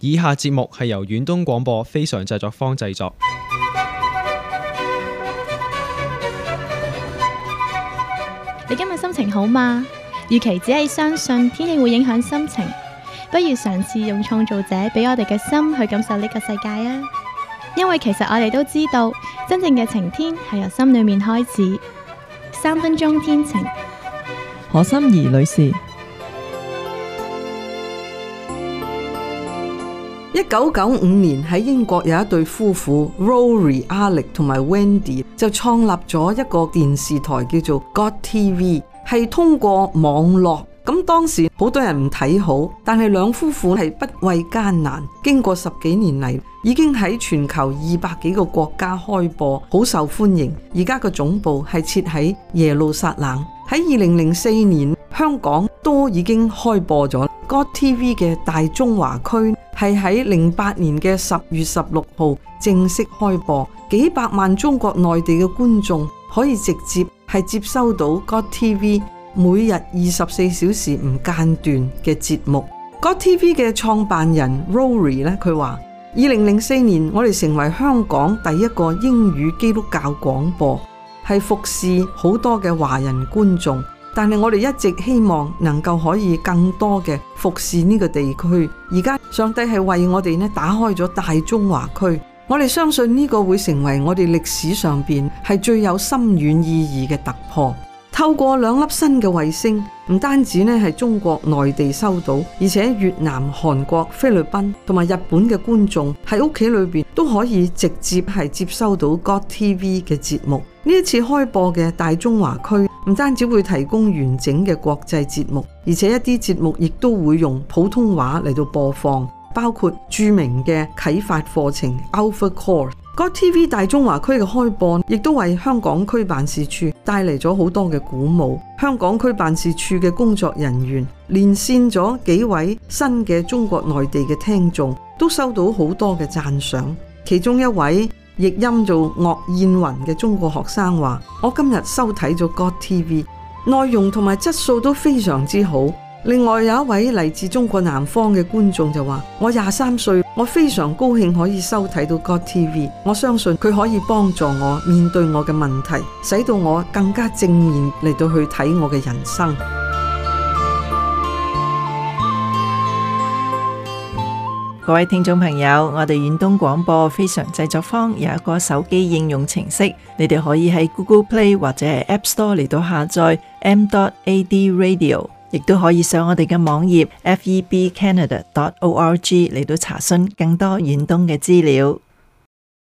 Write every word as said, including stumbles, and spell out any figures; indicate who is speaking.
Speaker 1: 以下節目係由遠東廣播非常製作坊製作。
Speaker 2: 你今日心情好嗎？與其只係相信天氣會影響心情，不如嘗試用創造者俾我哋嘅心去感受呢個世界啊！因為其實我哋都知道，真正嘅晴天係由心裏面開始。三分鐘天晴，
Speaker 3: 何心怡女士。
Speaker 4: 一九九五年喺英國有一對夫婦 Rory Alec 同埋 Wendy 就創立咗一個電視台叫做 God T V， 係通過網絡。咁當時好多人唔睇好，但係兩夫婦係不畏艱難，經過十幾年嚟，已經喺全球二百幾個國家開播，好受歡迎。而家個總部係設喺耶路撒冷。喺二零零四年，香港都已經開播咗 God T V 嘅大中華區，係喺零八年嘅十月十六號正式開播，幾百萬中國內地嘅觀眾可以直接係接收到 God T V 每日二十四小時唔間斷嘅節目。 God T V 嘅創辦人 Rory 咧，佢話二零零四年我哋成為香港第一個英語基督教廣播，係服侍好多嘅華人觀眾，但係我哋一直希望能夠可以更多嘅服侍呢個地區。而家上帝係為我哋呢打開咗大中華區，我哋相信呢個會成為我哋歷史上邊係最有深遠意義嘅突破。透過兩粒新嘅衛星，唔單止呢係中國內地收到，而且越南、韓國、菲律賓同埋日本嘅觀眾喺屋企裏邊都可以直接係接收到 God T V 嘅節目。呢一次開播嘅大中華區唔單止會提供完整嘅國際節目，而且一啲節目亦都會用普通話嚟到播放，包括著名嘅啟發課程 Alpha Course。God T V 大中華區嘅開播亦都為香港區辦事處帶嚟咗好多嘅鼓舞。香港區辦事處嘅工作人員連線咗幾位新嘅中國內地嘅聽眾，都收到好多嘅讚賞。其中一位譯音做岳燕雲嘅中國學生話：我今日收睇咗 God T V， 內容同埋質素都非常之好。另外有一位嚟自中國南方嘅觀眾就話：我廿三歲，我非常高興可以收睇到 God T V， 我相信佢可以幫助我面對我嘅問題，使到我更加正面嚟到去睇我嘅人生。
Speaker 3: 各位聽眾朋友，我哋遠東廣播非常製作坊有一個手機應用程式，你哋可以喺 Google Play 或者係 App Store 嚟到下載 m dot a d radio， 亦都可以上我哋嘅網頁 f e b canada dot org 嚟到查詢更多遠東嘅資料。